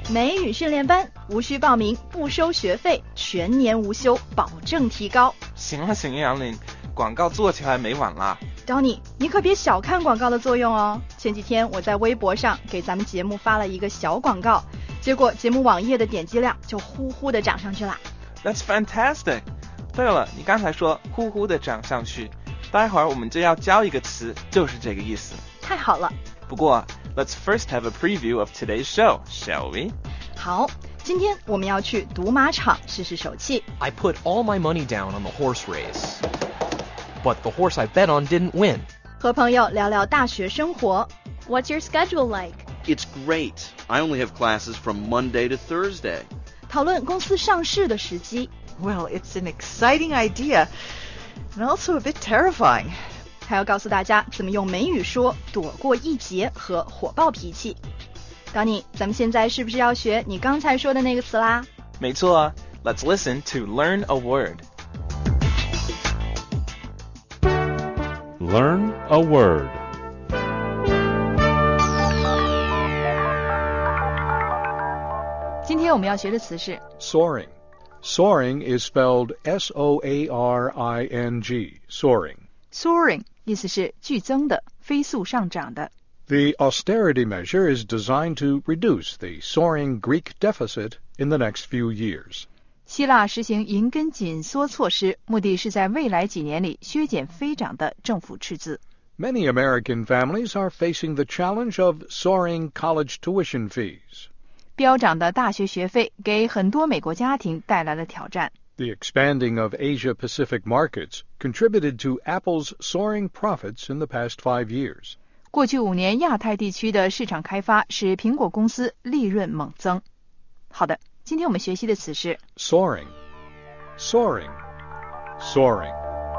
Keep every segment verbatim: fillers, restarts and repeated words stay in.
美语训练班无需报名，不收学费，全年无休，保证提高。 行了行了，杨林，广告做起来没晚啦。 Donny， 你可别小看广告的作用哦。前几天我在微博上给咱们节目发了一个小广告，结果节目网页的点击量就呼呼的涨上去了。 That's fantastic。对了，你刚才说呼呼的涨上去，待会儿我们就要教一个词，就是这个意思。 太好了。 不过 let's first have a preview of today's show, shall we? 好，今天我们要去赌马场试试手气。 I put all my money down on the horse race, but the horse I bet on didn't win. 和朋友聊聊大学生活。 What's your schedule like? It's great. I only have classes from Monday to Thursday. 讨论公司上市的时机。 Well, it's an exciting idea, and also a bit terrifying. 还要告诉大家怎么用美语说躲过一劫和火爆脾气。Donny， 咱们现在是不是要学你刚才说的那个词啦？ 没错啊 Let's listen to learn a word. Learn a word. 今天我们要学的词是 Soaring. Soaring is spelled S O A R I N G, soaring. Soaring 意思是剧增的，飞速上涨的。 The austerity measure is designed to reduce the soaring Greek deficit in the next few years. 希腊实行银根紧缩措施，目的是在未来几年里削减飞涨的政府赤字。 Many American families are facing the challenge of soaring college tuition fees. 飙涨的大学学费给很多美国家庭带来了挑战。 The expanding of Asia-Pacific markets contributed to Apple's soaring profits in the past five years. 过去五年，亚太地区的市场开发使苹果公司利润猛增。好的，今天我们学习的词是 Soaring, soaring, soaring.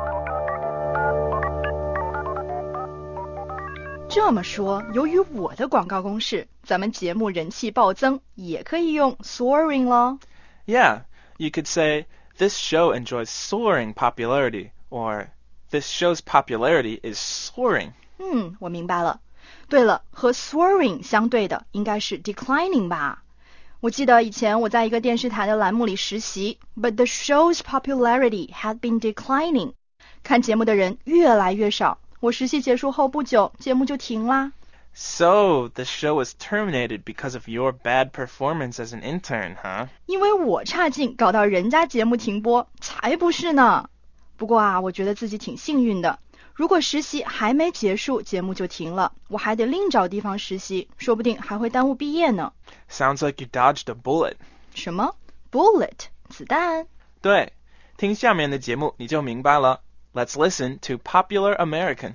这么说，由于我的广告公式，咱们节目人气暴增，也可以用 soaring 咯。 Yeah, you could say this show enjoys soaring popularity, or this show's popularity is soaring. 嗯，我明白了。对了，和 soaring 相对的应该是 declining 吧。我记得以前我在一个电视台的栏目里实习 but the show's popularity had been declining. 看节目的人越来越少，我实习结束后不久，节目就停啦。 So, the show was terminated because of your bad performance as an intern, huh? 因为我差劲搞到人家节目停播，才不是呢。不过啊，我觉得自己挺幸运的。如果实习还没结束，节目就停了，我还得另找地方实习，说不定还会耽误毕业呢。 Sounds like you dodged a bullet. 什么 bullet 子弹？ 对，听下面的节目你就明白了。Let's listen to Popular American.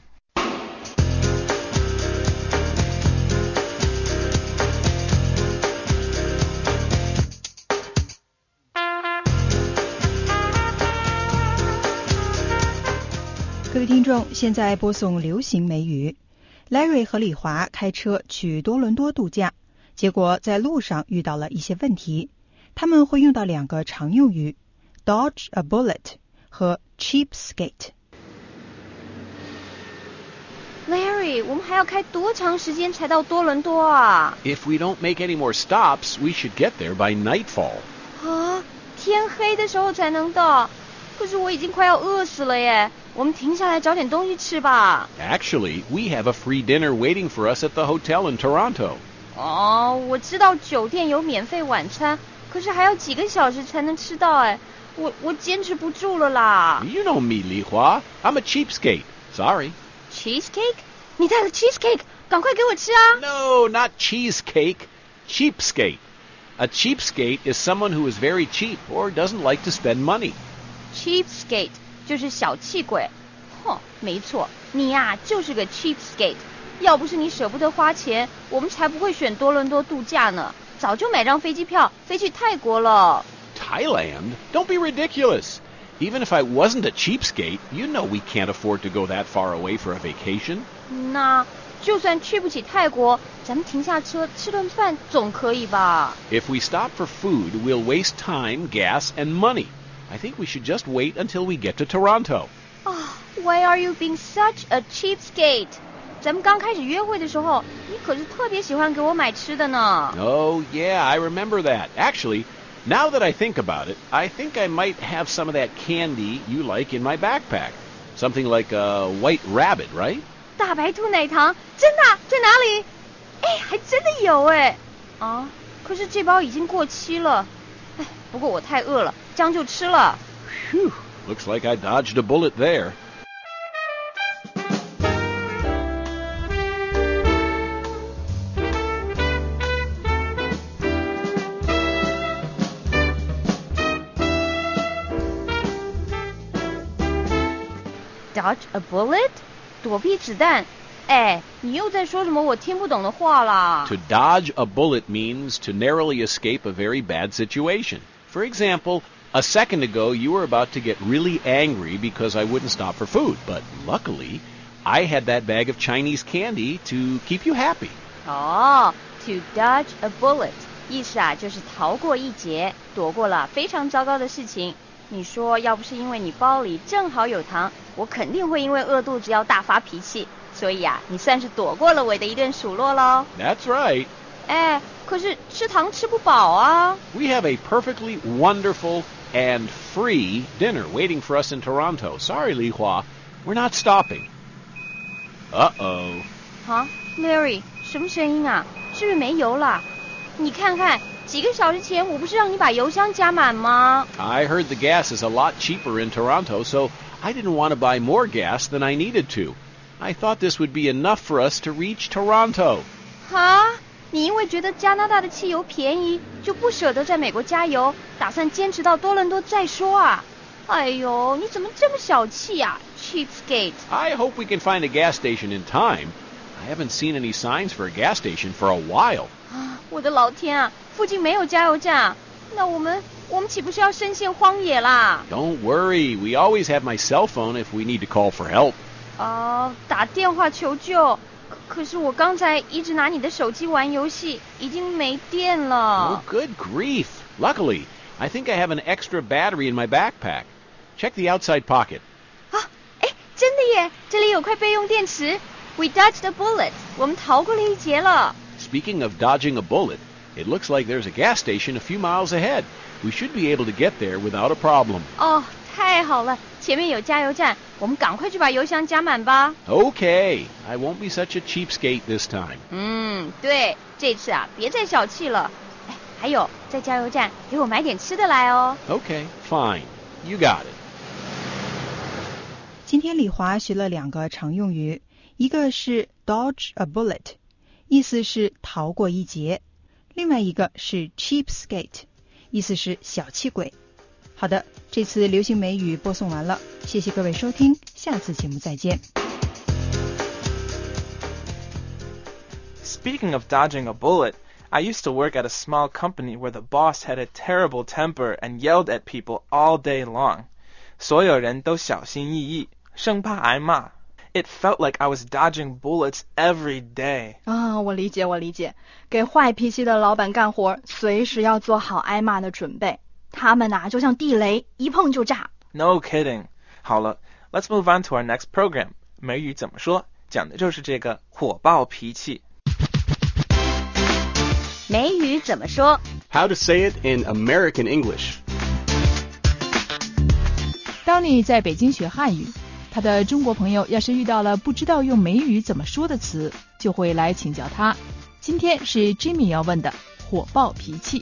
各位听众，现在播送流行美语。Larry 和李华开车去多伦多度假，结果在路上遇到了一些问题。他们会用到两个常用语 dodge a bullet 和 cheapskate。 Larry， 我们还要开多长时间才到多伦多啊？ If we don't make any more stops, we should get there by nightfall. 啊，天黑的时候才能到。可是我已经快要饿死了耶，我们停下来找点东西吃吧。 Actually, we have a free dinner waiting for us at the hotel in Toronto. 哦，我知道酒店有免费晚餐，可是还要几个小时才能吃到哎，我我坚持不住了啦。 You know me, Li Hua. I'm a cheapskate. Sorry. Cheesecake？ 你带了 cheesecake， 赶快给我吃啊。 No, not cheesecake. Cheapskate. A cheapskate is someone who is very cheap or doesn't like to spend money.Cheapskate 就是小气鬼。哼，没错，你呀就是个 cheapskate。要不是你舍不得花钱，我们才不会选多伦多度假呢，早就买张飞机票飞去泰国了。 Thailand? Don't be ridiculous. Even if I wasn't a cheapskate, you know we can't afford to go that far away for a vacation. 那就算去不起泰国，咱们停下车吃顿饭总可以吧？ If we stop for food, we'll waste time, gas, and money.I think we should just wait until we get to Toronto. Oh, why are you being such a cheapskate? 咱们刚开始约会的时候，你可是特别喜欢给我买吃的呢。 Oh, yeah, I remember that. Actually, now that I think about it, I think I might have some of that candy you like in my backpack. Something like a white rabbit, right? 大白兔奶糖，真的？在哪里？哎，还真的有哎。啊，可是这包已经过期了。哎，不过我太饿了，这样就吃了。 Phew, looks like I dodged a bullet there. Dodge a bullet? 躲避子弹？哎，你又在说什么我听不懂的话啦？ To dodge a bullet means to narrowly escape a very bad situation. For example, a second ago you were about to get really angry because I wouldn't stop for food, but luckily I had that bag of Chinese candy to keep you happy. 哦 to dodge a bullet 意思啊就是逃过一劫，躲过了非常糟糕的事情。你说要不是因为你包里正好有糖，我肯定会因为饿肚子要大发脾气。所以啊，你算是躲过了我的一顿数落咯。 That's right. 哎，可是吃糖吃不饱啊。 We have a perfectly wonderful and free dinner waiting for us in Toronto. Sorry, Li Hua, we're not stopping. Uh-oh. 啊 Larry 什么声音啊？是不是没油了？你看看几个小时前我不是让你把油箱加满吗？ I heard the gas is a lot cheaper in Toronto, so I didn't want to buy more gas than I needed to. I thought this would be enough for us to reach Toronto. 哈？你因为觉得加拿大的汽油便宜，就不舍得在美国加油，打算坚持到多伦多再说啊？哎呦，你怎么这么小气啊 Cheapskate! I hope we can find a gas station in time. I haven't seen any signs for a gas station for a while. 啊，我的老天啊，附近没有加油站，那我们我们岂不是要深陷荒野啦？ Don't worry, we always have my cell phone if we need to call for help. 哦，打电话求救。可可是我刚才一直拿你的手机玩游戏，已经没电了。 Oh, good grief. Luckily, I think I have an extra battery in my backpack. Check the outside pocket. 啊，哎，真的耶，这里有块备用电池。We dodged a bullet. 我们逃过了一劫了。 Speaking of dodging a bullet, it looks like there's a gas station a few miles ahead. We should be able to get there without a problem. 哦，太好了，前面有加油站，我们赶快去把油箱加满吧。 Okay, I won't be such a cheapskate this time. 嗯，对，这次啊，别再小气了。哎，还有，在加油站给我买点吃的来哦。 Okay, fine. You got it. 今天李华学了两个常用语，一个是 dodge a bullet， 意思是逃过一劫；另外一个是 cheapskate， 意思是小气鬼。好的，这次流行美语播送完了，谢谢各位收听，下次节目再见。 Speaking of dodging a bullet, I used to work at a small company where the boss had a terrible temper and yelled at people all day long. 所有人都小心翼翼，生怕挨骂。It felt like I was dodging bullets every day. 啊，我理解，我理解。给坏脾气的老板干活，随时要做好挨骂的准备。他们啊，就像地雷，一碰就炸。 No kidding. 好了 ，Let's move on to our next program. 美语怎么说？讲的就是这个火爆脾气。 美语怎么说？ How to say it in American English. 当你在北京学汉语，他的中国朋友要是遇到了不知道用美语怎么说的词，就会来请教他。今天是 Jimmy 要问的火爆脾气。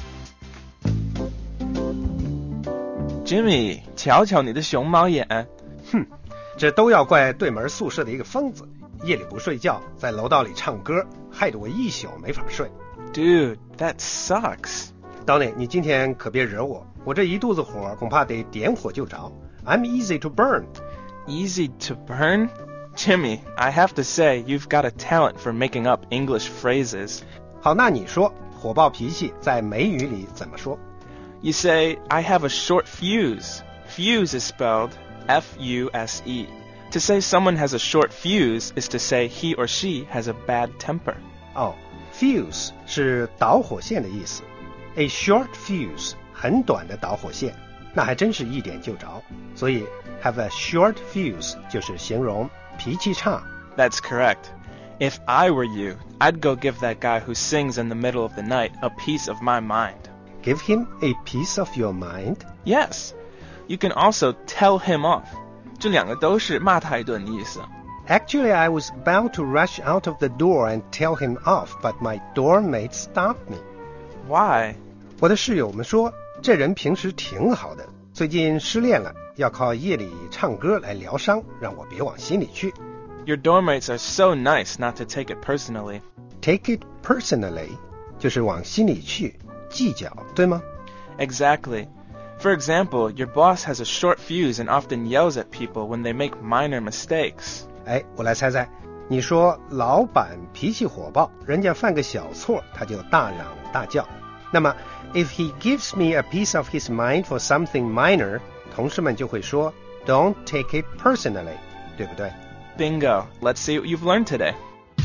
Jimmy， 瞧瞧你的熊猫眼。 哼，这都要怪对门宿舍的一个疯子，夜里不睡觉，在楼道里唱歌，害得我一宿没法睡。 Dude, that sucks. Donny， 你今天可别惹我，我这一肚子火，恐怕得点火就着。I'm easy to burn. Easy to burn? Jimmy, I have to say, you've got a talent for making up English phrases. 好，那你说火爆脾气在美语里怎么说？ You say, I have a short fuse. Fuse is spelled F U S E. To say someone has a short fuse is to say he or she has a bad temper. 哦 Fuse 是导火线的意思。A short fuse 很短的导火线，那还真是一点就着。所以 have a short fuse 就是形容脾气差、 That's correct. If I were you, I'd go give that guy who sings in the middle of the night a piece of my mind. Give him a piece of your mind? Yes. You can also tell him off. 这两个都是骂他一顿的意思。 Actually, I was about to rush out of the door and tell him off, but my doormate stopped me. Why? 我的室友们说，这人平时挺好的，最近失恋了，要靠夜里唱歌来疗伤，让我别往心里去。 Your doormates are so nice not to take it personally. Take it personally 就是往心里去，计较，对吗？ Exactly. For example, your boss has a short fuse and often yells at people when they make minor mistakes. 哎，我来猜猜，你说老板脾气火爆，人家犯个小错他就大嚷大叫。那么 if he gives me a piece of his mind for something minor, 同事们就会说 don't take it personally, 对不对？ Bingo. Let's see what you've learned today.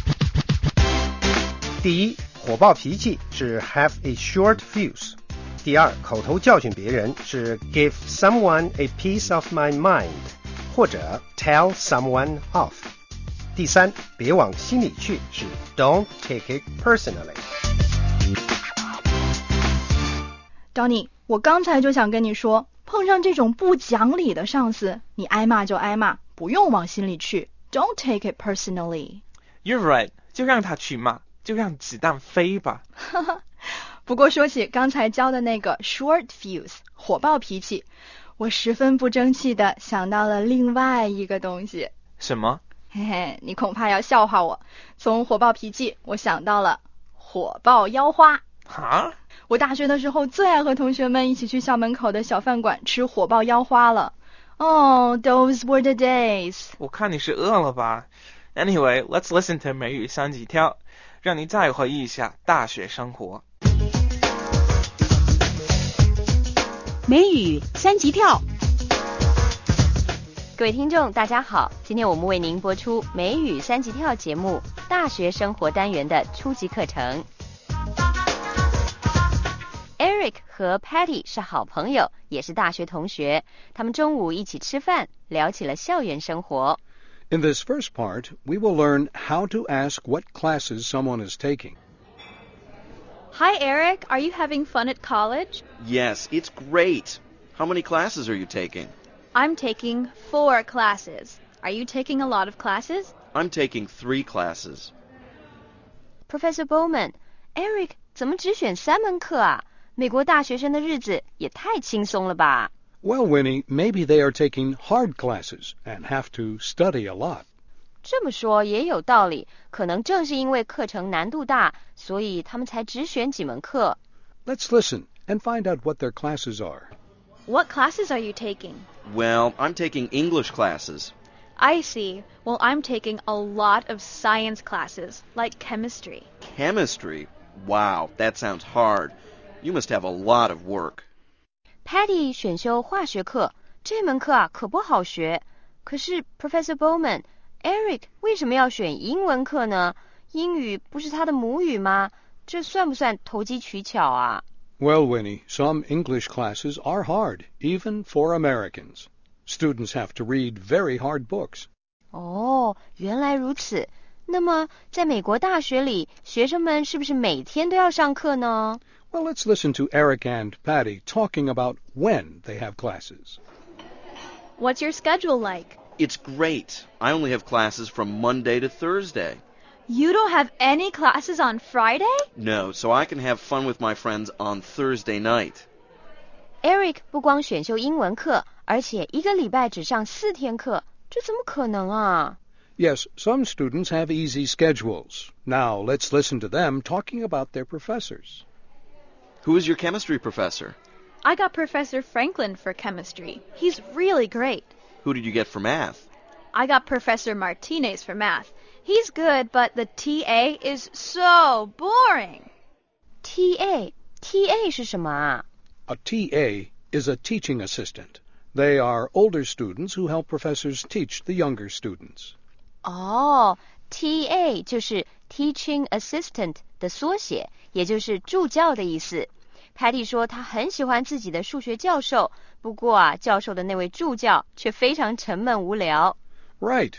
第一，火爆脾气是 have a short fuse。第二，口头教训别人是 give someone a piece of my mind， 或者 tell someone off。第三，别往心里去是 don't take it personally。 Donnie， 我刚才就想跟你说，碰上这种不讲理的上司，你挨骂就挨骂，不用往心里去。Don't take it personally. You're right. 就让他去骂，就让子弹飞吧。 不过说起刚才教的那个 short fuse 火爆脾气，我十分不争气的想到了另外一个东西。 什么？ 嘿嘿，你恐怕要笑话我。从火爆脾气，我想到了火爆腰花。 哈？ 我大学的时候最爱和同学们一起去校门口的小饭馆吃火爆腰花了。Oh, those were the days. 我看你是饿了吧。Anyway, let's listen to 美语三级跳，让你再回忆一下大学生活。 美语三级跳。 各位听众大家好，今天我们为您播出美语三级跳节目大学生活单元的初级课程。Eric 和 Patty 是好朋友，也是大学同学，他们中午一起吃饭，聊起了校园生活。 In this first part, we will learn how to ask what classes someone is taking. Hi, Eric. Are you having fun at college? Yes, it's great. How many classes are you taking? I'm taking four classes. Are you taking a lot of classes? I'm taking three classes. Professor Bowman, Eric 怎么只选三门课啊？美国大学生的日子也太轻松了吧？ Well, Winnie, maybe they are taking hard classes and have to study a lot. 这么说也有道理，可能正是因为课程难度大，所以他们才只选几门课。 Let's listen and find out what their classes are. What classes are you taking? Well, I'm taking English classes. I see. Well, I'm taking a lot of science classes, like chemistry. Chemistry? Wow, that sounds hard. You must have a lot of work. Patty 选修化学课，这门课啊可不好学。可是 Professor Bowman, Eric 为什么要选英文课呢？英语不是他的母语吗？这算不算投机取巧啊？ Well, Winnie, some English classes are hard, even for Americans. Students have to read very hard books. 哦，原来如此。那么，在美国大学里，学生们是不是每天都要上课呢？ Well, let's listen to Eric and Patty talking about when they have classes. What's your schedule like? It's great. I only have classes from Monday to Thursday. You don't have any classes on Friday? No, so I can have fun with my friends on Thursday night. Eric 不光选修英文课，而且一个礼拜只上四天课，这怎么可能啊？ Yes, some students have easy schedules. Now, let's listen to them talking about their professors. Who is your chemistry professor? I got Professor Franklin for chemistry. He's really great. Who did you get for math? I got Professor Martinez for math. He's good, but the T A is so boring. T A, T A 是什么啊？ A T A is a teaching assistant. They are older students who help professors teach the younger students. 哦 ，T A 就是 Teaching Assistant 的缩写，也就是助教的意思。Patty 说她很喜欢自己的数学教授，不过啊，教授的那位助教却非常沉闷无聊。 Right.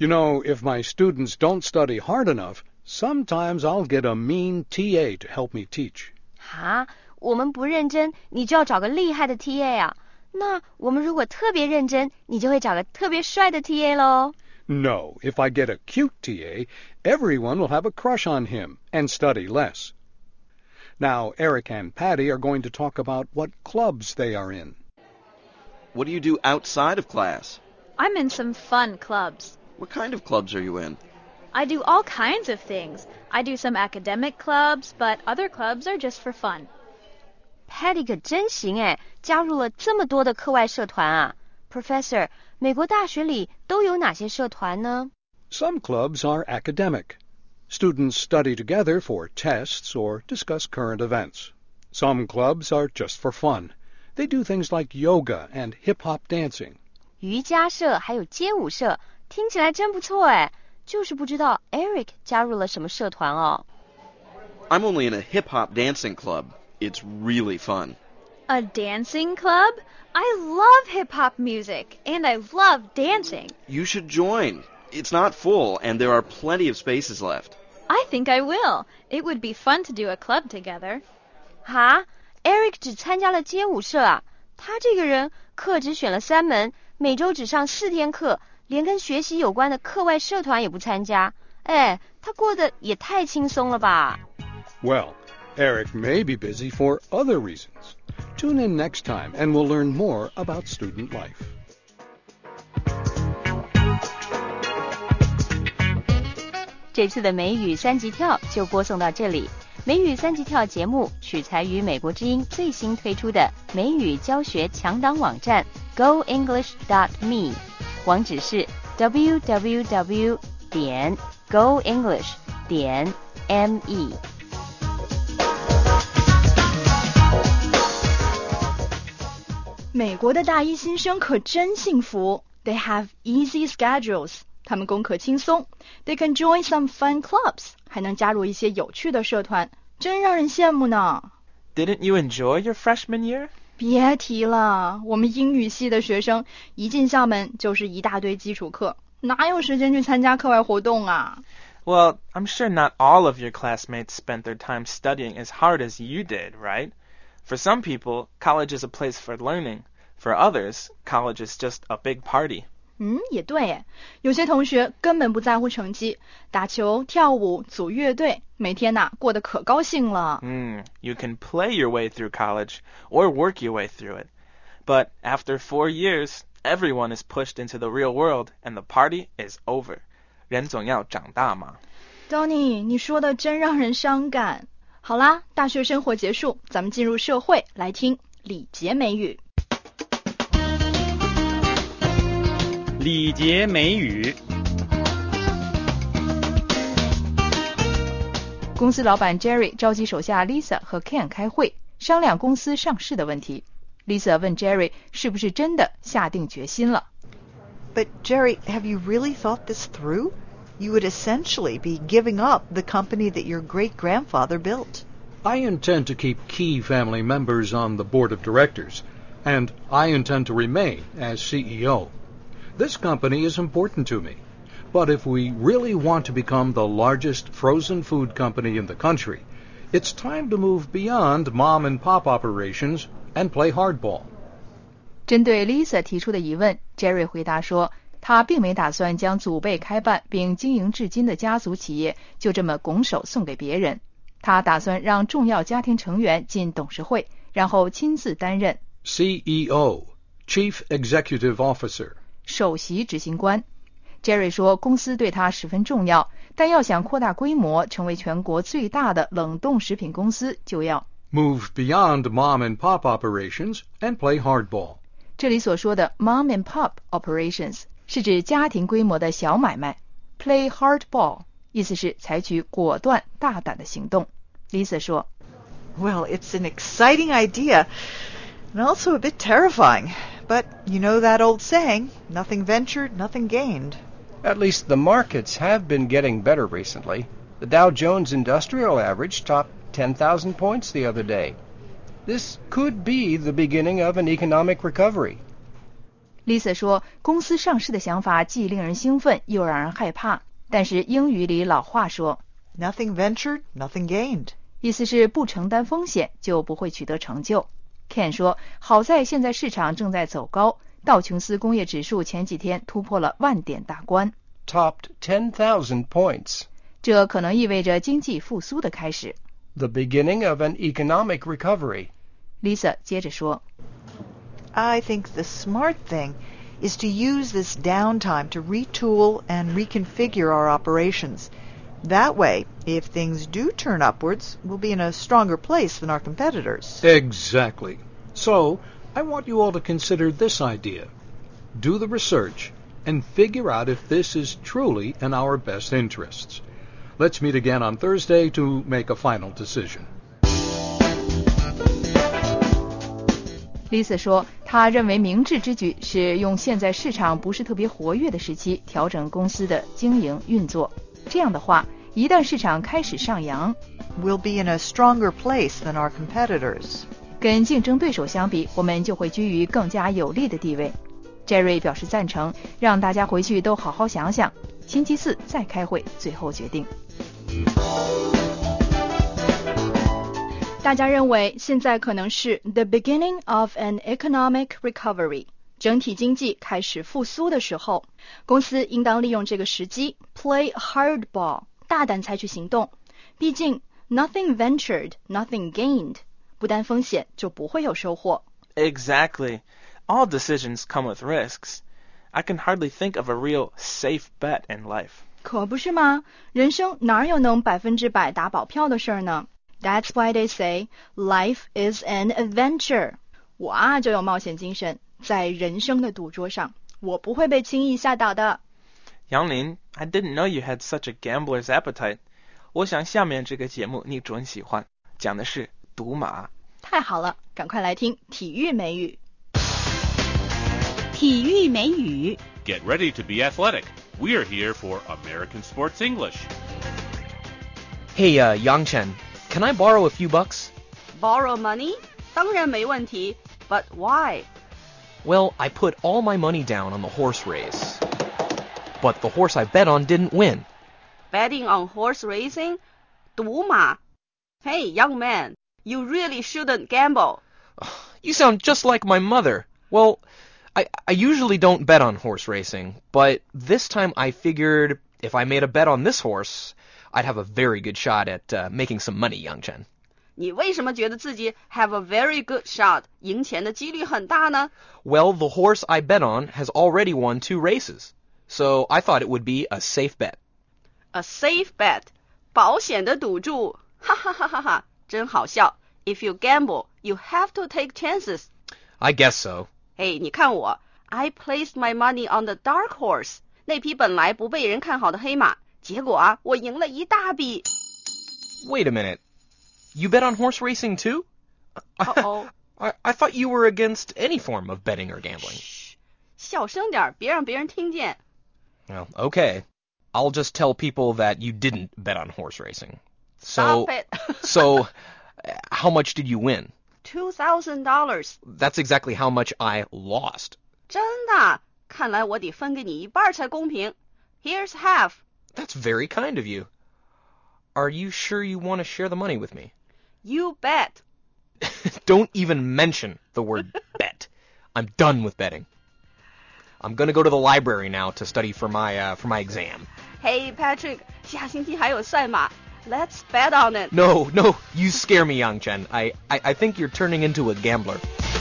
You know, if my students don't study hard enough, sometimes I'll get a mean T A to help me teach. 啊，我们不认真，你就要找个厉害的 T A 啊。那我们如果特别认真，你就会找个特别帅的 T A 咯。 No, if I get a cute T A, everyone will have a crush on him and study less. Now, Eric and Patty are going to talk about what clubs they are in. What do you do outside of class? I'm in some fun clubs. What kind of clubs are you in? I do all kinds of things. I do some academic clubs, but other clubs are just for fun. Patty 可真行诶，加入了这么多的课外社团啊。Professor, 美国大学里都有哪些社团呢？ Some clubs are academic. Students study together for tests or discuss current events. Some clubs are just for fun. They do things like yoga and hip-hop dancing. 瑜伽社还有街舞社，听起来真不错诶，就是不知道 Eric 加入了什么社团哦。 I'm only in a hip-hop dancing club. It's really fun. A dancing club? I love hip-hop music, and I love dancing. You should join. It's not full, and there are plenty of spaces left. I think I will. It would be fun to do a club together. 哈 Eric 只参加了街舞社啊，他这个人课只选了三门，每周只上四天课，连跟学习有关的课外社团也不参加。哎，他过得也太轻松了吧。 Well, Eric may be busy for other reasons. Tune in next time and we'll learn more about student life. 这次的美语三级跳就播送到这里。美语三级跳节目取材于美国之音最新推出的美语教学强档网站 go english dot me， 网址是 w w w 点 go english 点 me。 美国的大一新生可真幸福 ，They have easy schedules。他们功课轻松 ，They can join some fun clubs， 还能加入一些有趣的社团，真让人羡慕呢。 Didn't you enjoy your freshman year? 别提了，我们英语系的学生一进校门就是一大堆基础课，哪有时间去参加课外活动啊？ Well, I'm sure not all of your classmates spent their time studying as hard as you did, right? For some people, college is a place for learning. For others, college is just a big party. 嗯，也对耶，有些同学根本不在乎成绩，打球、跳舞、组乐队，每天呐过得可高兴了。 Mm, you can play your way through college or work your way through it. But after four years, everyone is pushed into the real world and the party is over. 人总要长大嘛。 Tony， 你说的真让人伤感。好啦，大学生活结束，咱们进入社会，来听礼节美语。 礼节美语。 公司老板 Jerry 召集手下 Lisa 和 Ken 开会，商量公司上市的问题。Lisa 问 Jerry 是不是真的下定决心了。 But Jerry, have you really thought this through? You would essentially be giving up the company that your great-grandfather built. I intend to keep key family members on the board of directors, and I intend to remain as C E O. This company is important to me, but if we really want to become the largest frozen food company in the country, it's time to move beyond mom-and-pop operations and play hardball. 针对 Lisa 提出的疑问 ，Jerry 回答说，他并没打算将祖辈开办并经营至今的家族企业就这么拱手送给别人。他打算让重要家庭成员进董事会，然后亲自担任 C E O, Chief Executive Officer. 首席执行官。Jerry 说，公司对他十分重要，但要想扩大规模，成为全国最大的冷冻食品公司，就要 move beyond mom-and-pop operations and play hardball. 这里所说的 mom and pop operations 是指家庭规模的小买卖 ，play hardball 意思是采取果断大胆的行动。Lisa 说 Well, it's an exciting idea, and also a bit terrifying. But you know that old saying, nothing ventured, nothing gained. At least the markets have been getting better recently. The Dow Jones Industrial Average topped ten thousand points the other day. This could be the beginning of an economic recovery. Lisa 说，公司上市的想法既令人兴奋，又让人害怕。但是英语里老话说 Nothing ventured, nothing gained. 意思是不承担风险就不会取得成就。Ken 说，好在现在市场正在走高，道琼斯工业指数前几天突破了万点大关， Topped ten thousand points. 这可能意味着经济复苏的开始。 The beginning of an economic recovery. Lisa 接着说， I think the smart thing is to use this downtime to retool and reconfigure our operations. That way, if things do turn upwards, we'll be in a stronger place than our competitors. Exactly. So, I want you all to consider this idea. Do the research and figure out if this is truly in our best interests. Let's meet again on Thursday to make a final decision. Lisa 说，她认为明智之举是用现在市场不是特别活跃的时期调整公司的经营运作。这样的话，一旦市场开始上扬 We'll be in a stronger place than our competitors. 跟竞争对手相比，我们就会居于更加有利的地位。Jerry 表示赞成，让大家回去都好好想想，星期四再开会，最后决定。 大家认为现在可能是 the beginning of an economic recovery， 整体经济开始复苏的时候，公司应当利用这个时机 play hardball， 大胆采取行动。毕竟 nothing ventured, nothing gained， 不担风险就不会有收获。 Exactly. All decisions come with risks. I can hardly think of a real safe bet in life. 可不是吗？人生哪有能百分之百打保票的事儿呢？ That's why they say life is an adventure. 我啊就有冒险精神，在人生的赌桌上，我不会被轻易吓倒的。 杨林 I didn't know you had such a gambler's appetite. 我想下面这个节目你准喜欢，讲的是赌马。 太好了，赶快来听体育美语。 体育美语 Get ready to be athletic. We're here for American Sports English. Hey, uh, Yang Chen, can I borrow a few bucks? Borrow money? 当然没问题 But why? Well, I put all my money down on the horse race. But the horse I bet on didn't win. Betting on horse racing? 赌马 Hey, young man, you really shouldn't gamble. You sound just like my mother. Well, I, I usually don't bet on horse racing, but this time I figured if I made a bet on this horse, I'd have a very good shot at uh, making some money, Yang Chen. 你为什么觉得自己 have a very good shot 赢钱的几率很大呢？ Well, the horse I bet on has already won two races, so I thought it would be a safe bet. A safe bet 保险的赌注哈哈哈哈哈真好笑 If you gamble, you have to take chances. I guess so. 嘿，你看我 I placed my money on the dark horse 那匹本来不被人看好的黑马结果啊我赢了一大笔 Wait a minute. You bet on horse racing too? Uh-oh. I, I thought you were against any form of betting or gambling. 小声点别让别人听见 Well, okay. I'll just tell people that you didn't bet on horse racing. Stop So, it. so, how much did you win? two thousand dollars. That's exactly how much I lost. 真的看来我得分给你一半才公平 Here's half. That's very kind of you. Are you sure you want to share the money with me? You bet. Don't even mention the word bet. I'm done with betting. I'm gonna go to the library now to study for my uh, for my exam. Hey Patrick, 下星期还有赛马 Let's bet on it. No, no, you scare me, Yang Chen. I, I, I think you're turning into a gambler.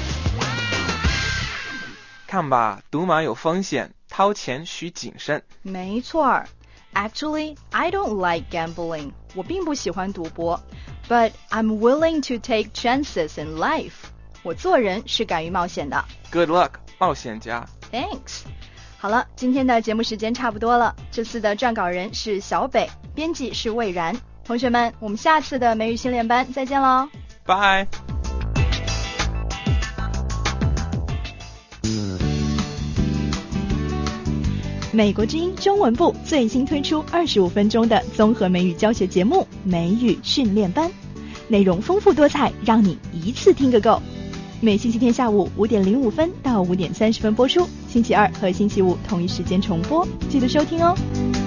看吧，赌马有风险，掏钱需谨慎。 没错 Actually, I don't like gambling. 我并不喜欢赌博 But I'm willing to take chances in life. 我做人是敢于冒险的 Good luck, 冒险家。 Thanks. 好了，今天的节目时间差不多了。这次的撰稿人是小北，编辑是魏然。同学们，我们下次的美语训练班再见喽。 Bye. 美国之音中文部最新推出二十五分钟的综合美语教学节目《美语训练班》，内容丰富多彩，让你一次听个够。 每星期天下午五点零五分到五点三十分播出，星期二和星期五同一时间重播，记得收听哦。